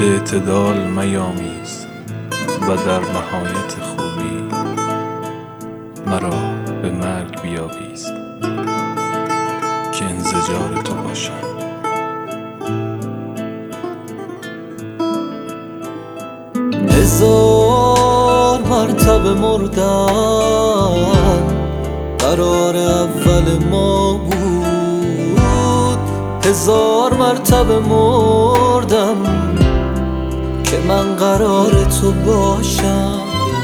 اعتدال میامیز و در نهایت خوبی مرا به مرگ بیاویز که انزجار تو باشم. هزار مرتبه مردن قرار اول ما بود، هزار مرتبه مردم که من قرار تو باشم.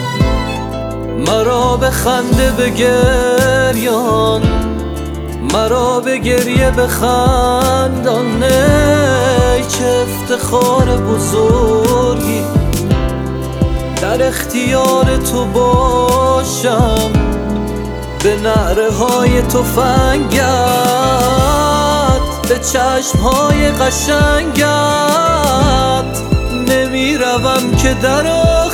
مرا به خنده بگریان، مرا به گریه بخندان، ای چه افتخار بزرگی در اختیار تو باشم. به نعره های تفنگت، به چشم های قشنگت نمی روم که در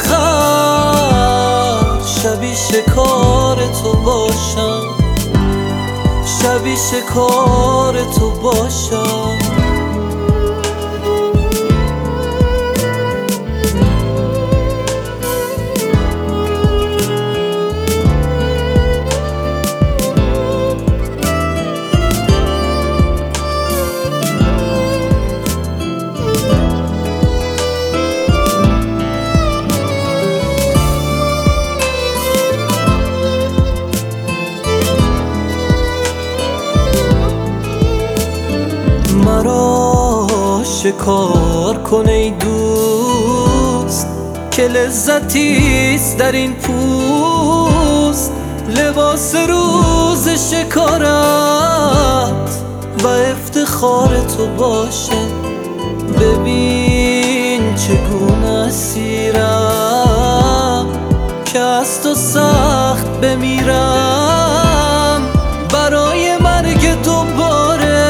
آخر شبی شکار تو باشم، شبی شکار تو باشم. مرا شکار کن ای دوست که لذتیست در این پوست، لباس روز شکارت و افتخار تو باشه. ببین چگونه اسیرم که از تو سخت بمیرم، برای مرگ دوباره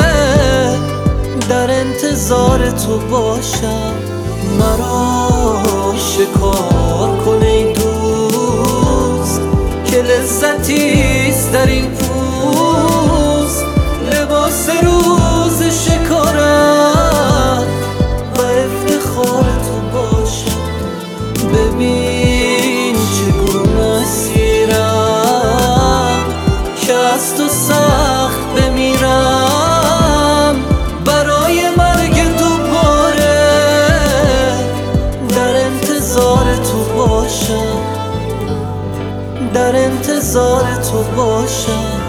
در انتظار تو باشم. مرا شکار کن ای دوست که لذتیست در این پوست، لباس روز شکارت و افتخار تو باشم. ببین چگونه اسیرم که از تو سخت بمیرم، برای مرگ دوباره در انتظار تو باشم، در انتظار تو باشم.